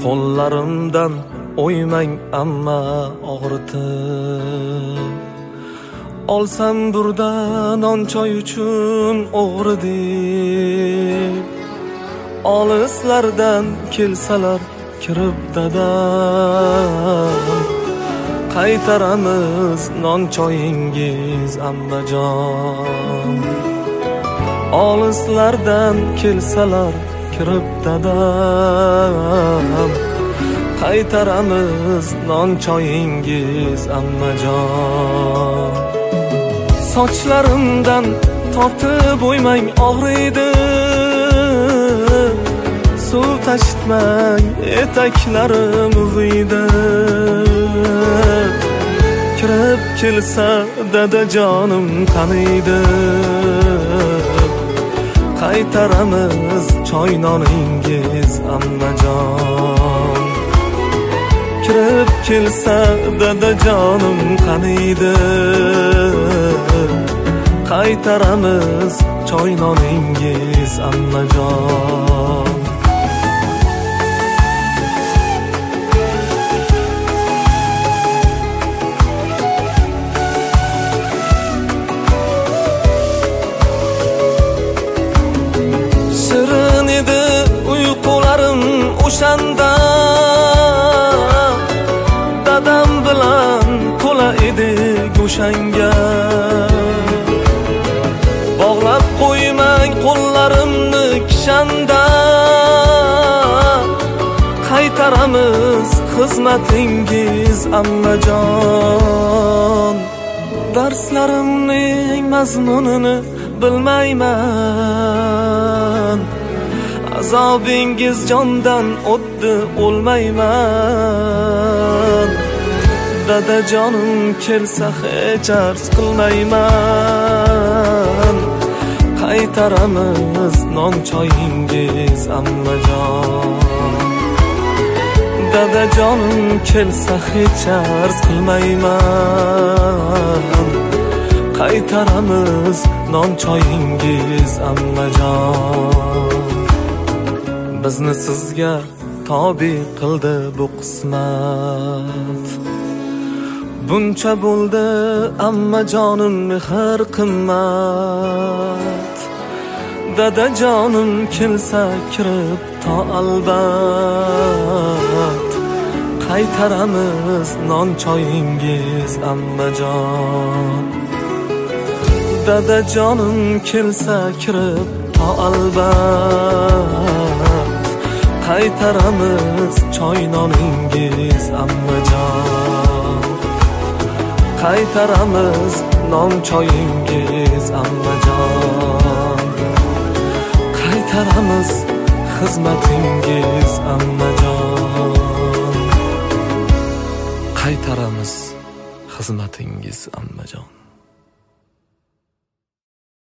Qo'llarimdan o'ymang amma og'ritib. Olsam burda non choy uchun o'g'ri deb. Olislardan kelsalar kirib dadam, qaytaramiz non choyingiz ammajon. Olislardan kelsalar kirib dadam, qaytaramiz non choyingiz ammajon. Sochlarimdan tortib o'ymang og'riydi, suv tashitmang etaklarim uviydi. Kirib kelsa dadajonim taniydi, qaytaramiz choy noningiz ammajon. Kirib kelsa dadajonim qaniydi, qaytaramiz choy noningiz ammajon. Shirin edi uyqularim o'shanda, dadam bilan to'la edi go'shanga. Bog'lab qo'ymang qo'llarimni kishanda, qaytaramiz xizmatingiz ammajon. Darslarimning mazmunini bilmayman, azobingiz jondan o'tdi o'lmayman. Dadajonim kelsa hech arz qilmayman, qaytaramiz non choyingiz ammajon. Dadajonim kelsa hech arz qilmayman, qaytaramiz non choyingiz ammajon. Bizni sizga tobe qildi bu qismat, buncha bo'ldi ammajonim mehr qimmat. Dadajonim kelsa kirib to albat, qaytaramiz non choyingiz ammajon. Dadajonim kelsa kirib to albat, qaytaramiz choy noningiz ammajon. Qaytaramiz non choyingiz ammajon. Qaytaramiz xizmatingiz ammajon. Qaytaramiz xizmatingiz ammajon.